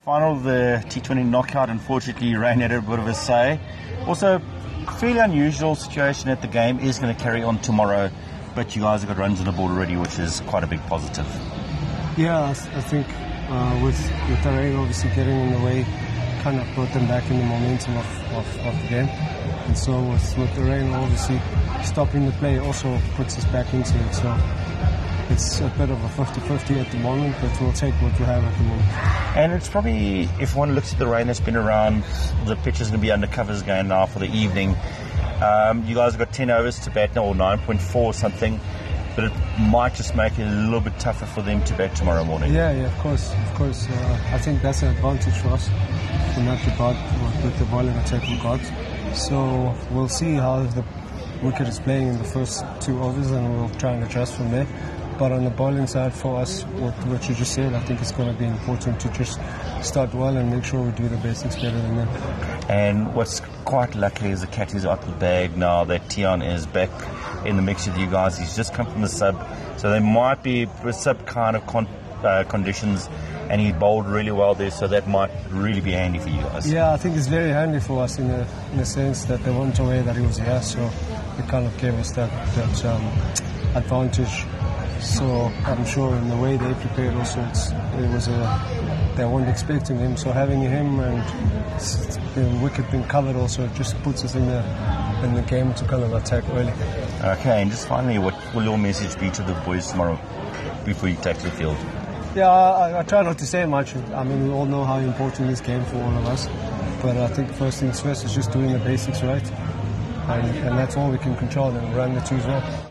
Final of the T20 knockout, unfortunately, rain had a bit of a say. Also, fairly unusual situation at the game is going to carry on tomorrow, but you guys have got runs on the board already, which is quite a big positive. Yeah, I think with the rain obviously getting in the way, kind of brought them back in the momentum of the game. And so with the rain obviously stopping the play also puts us back into it. So it's a bit of a 50-50 at the moment, but we'll take what we have at the moment. And it's probably, if one looks at the rain that's been around, the pitch is going to be under covers again now for the evening. You guys have got 10 overs to bat now, or 9.4 or something, but it might just make it a little bit tougher for them to bat tomorrow morning. Yeah, of course. I think that's an advantage for us in that regard with the bowling attack we got. So we'll see how the wicket is playing in the first 2 overs, and we'll try and adjust from there. But on the bowling side for us, what you just said, I think it's going to be important to just start well and make sure we do the basics better than them. And what's quite lucky is the cat is out of the bag now that Tiaan is back in the mix with you guys. He's just come from the sub, so there might be sub kind of conditions, and he bowled really well there, so that might really be handy for you guys. Yeah, I think it's very handy for us in the sense that they weren't aware that he was here, so it kind of gave us that advantage. So I'm sure in the way they prepared also, they weren't expecting him. So having him and the wicket being covered also just puts us in the game to kind of attack early. Okay, and just finally, what will your message be to the boys tomorrow before you take the field? Yeah, I try not to say much. I mean, we all know how important this game for all of us. But I think first things first is just doing the basics right. And that's all we can control, and run the twos well.